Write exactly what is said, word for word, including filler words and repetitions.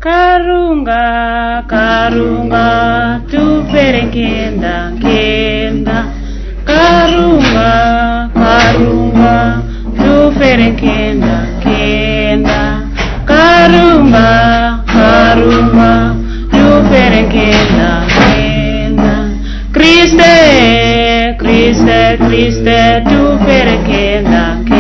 Karunga, karunga, tufere kenda, kenda. Karunga, karunga, tufere kenda, kenda. Karunga, karunga, tufere kenda, kenda. Kriste, Kriste, Kriste, tufere kenda, kenda.